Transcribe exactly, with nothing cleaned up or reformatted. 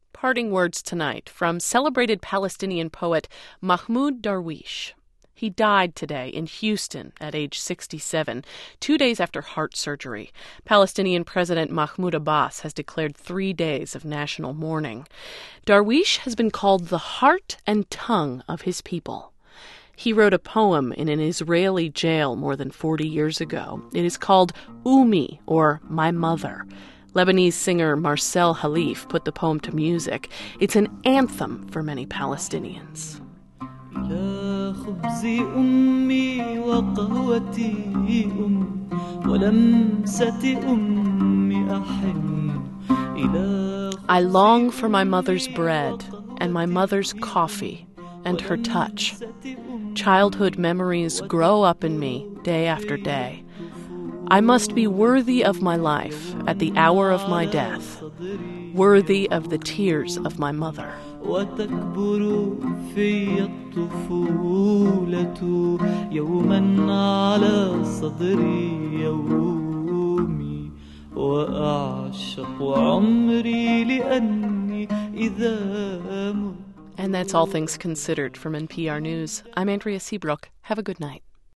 Parting words tonight from celebrated Palestinian poet Mahmoud Darwish. He died today in Houston at age sixty-seven, two days after heart surgery. Palestinian President Mahmoud Abbas has declared three days of national mourning. Darwish has been called the heart and tongue of his people. He wrote a poem in an Israeli jail more than forty years ago. It is called Ummi, or My Mother. Lebanese singer Marcel Halif put the poem to music. It's an anthem for many Palestinians. I long for my mother's bread and my mother's coffee and her touch. Childhood memories grow up in me day after day. I must be worthy of my life at the hour of my death, worthy of the tears of my mother. And that's All Things Considered from N P R News. I'm Andrea Seabrook. Have a good night.